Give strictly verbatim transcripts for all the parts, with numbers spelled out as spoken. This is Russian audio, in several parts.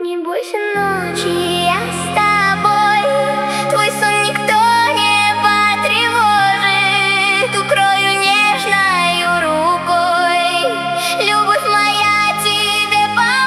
Не бойся ночи, я с тобой. Твой сон никто не потревожит. Укрою нежною рукой. Любовь моя тебе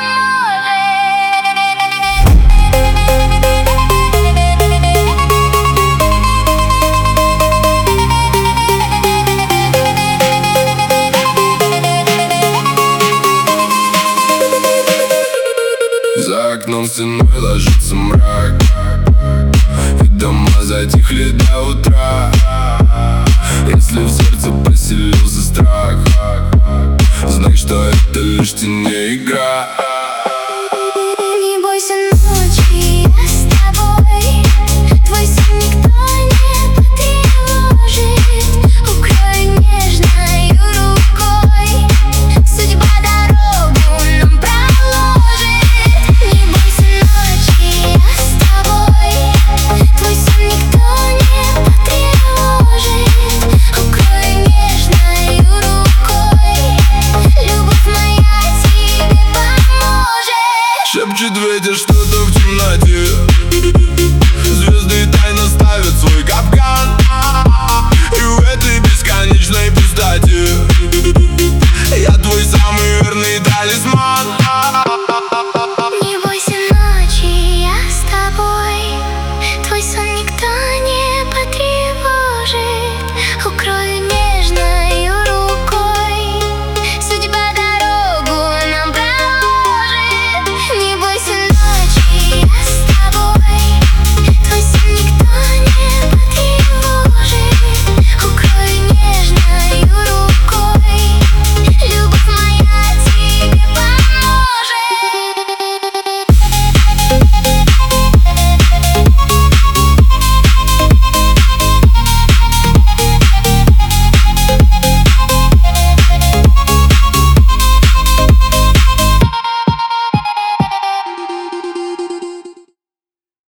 За окном стеной ложится мрак, и дома затихли до утра. Если в сердце поселился страх, знай, что это лишь теней игра. Не бойся ночи, я с тобой. Твой сон никто не потревожит. Укрою нежною рукой. Судьба дорогу нам проложит. Не бойся ночи, я с тобой. Твой сон никто не потревожит. Укрою нежною рукой. Любовь моя тебе поможет. Шепчет ветер что-то в темноте. Звезды тайно ставят свой капкан, и в этой бесконечной пустоте я твой самый верный талисман.